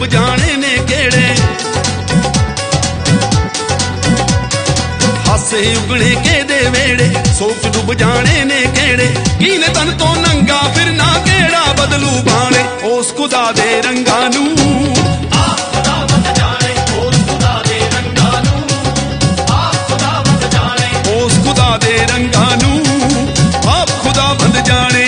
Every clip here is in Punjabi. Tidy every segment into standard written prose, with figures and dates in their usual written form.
ਡੁੱਬ ਜਾਣੇ ਨੇ ਕਿਹੜੇ, ਹਾਸੇ ਉਗਣੇ ਕਿਹਦੇ ਵੇੜੇ, ਸੋਚ ਡੁੱਬ ਜਾਣੇ ਨੇ ਕਿਹੜੇ। ਕੀਨੇ ਤਨ ਤੋਂ ਨੰਗਾ ਫਿਰਨਾ ਕਿਹੜਾ ਬਦਲੂ ਬਾਣੇ, ਉਸ ਖੁਦਾ ਦੇ ਰੰਗਾਂ ਨੂੰ ਆਪ ਖੁਦਾ ਵੰਡ ਜਾਣੇ, ਉਸ ਖੁਦਾ ਦੇ ਰੰਗਾਂ ਨੂੰ ਆਪ ਖੁਦਾ ਵੰਡ ਜਾਣੇ, ਉਸ ਖੁਦਾ ਦੇ ਰੰਗਾਂ ਨੂੰ ਆਪ ਖੁਦਾ ਵੰਡ ਜਾਣੇ।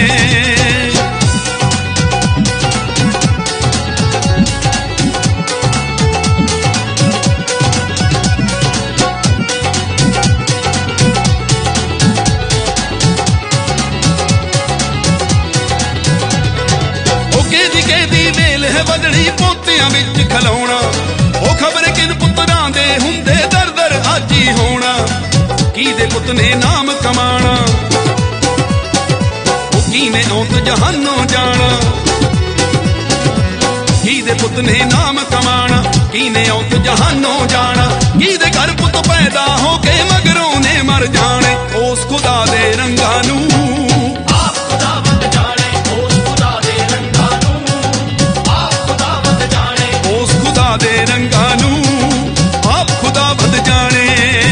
ਦੀ ਵੇਲ ਹੈ ਵਧਣੀ ਪੋਤਿਆਂ ਵਿੱਚ ਖਲਾਉਣਾ, ਉਹ ਖਬਰ ਕਿਨ ਪੁੱਤਰਾਂ ਦੇ ਹੁੰਦੇ ਦਰ ਦਰ ਅੱਜ ਹੀ ਹੋਣਾ। ਕਿਹਦੇ ਪੁੱਤ ਨੇ ਨਾਮ ਕਮਾਣਾ, ਉਹ ਕੀਨੇ ਔਤ ਜਹਾਨੋਂ ਜਾਣਾ। ਕਿਹਦੇ ਪੁੱਤ ਨੇ ਨਾਮ ਕਮਾਣਾ, ਕੀਨੇ ਔਤ ਜਹਾਨੋਂ ਜਾਣਾ। ਕਿਹਦੇ ਘਰ ਪੁੱਤ ਪੈਦਾ ਹੋ ਕੇ ਮਗਰੋਂ ਨੇ ਮਰ ਜਾਣੇ, ਉਸ ਖੁਦਾ ਦੇ ਰੰਗਾਂ ਨੂੰ ਆਪ ਖੁਦਾ ਵੰਡ ਜਾਣੇ, ਉਸ ਖੁਦਾ ਦੇ ਰੰਗਾਂ ਨੂੰ ਦੇ ਰੰਗਾਂ ਨੂੰ ਆਪ ਖੁਦਾ ਵੰਡ ਜਾਣੇ।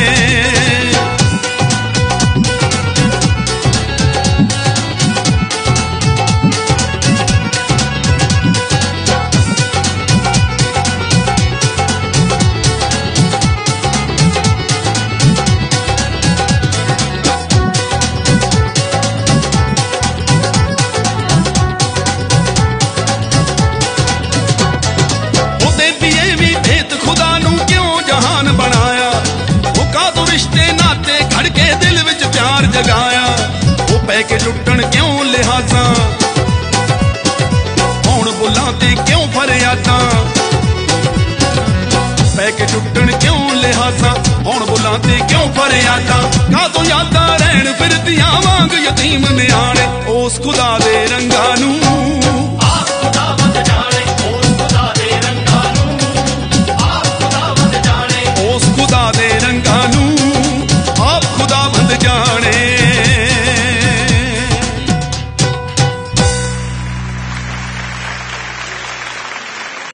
ਖੁਦਾ ਨੂੰ ਕਿਉਂ ਜਹਾਨ ਬਣਾਇਆ, ਉਹ ਕਾਹਤੋਂ ਰਿਸ਼ਤੇ ਨਾਤੇ ਘੜ ਕੇ ਦਿਲ ਵਿੱਚ ਪਿਆਰ ਜਗਾਇਆ। ਉਹ ਪੈ ਕੇ ਟੁੱਟਣ ਕਿਉਂ ਲਿਹਾਜ਼ਾਂ, ਹੁਣ ਬੁੱਲਾਂ ਤੇ ਕਿਉਂ ਫਰਿਆਦਾਂ। ਪੈ ਕੇ ਟੁੱਟਣ ਕਿਉਂ ਲਿਹਾਜ਼ਾਂ, ਹੁਣ ਬੁੱਲਾਂ ਤੇ ਕਿਉਂ ਫਰਿਆਦਾਂ। ਕਾਹਤੋਂ ਯਾਦਾਂ ਰਹਿਣ ਫਿਰਦੀਆਂ ਵਾਂਗ ਯਤੀਮ ਨਿਆਣੇ, ਉਸ ਖੁਦਾ ਦੇ ਰੰਗਾਂ ਨੂੰ ਆਪ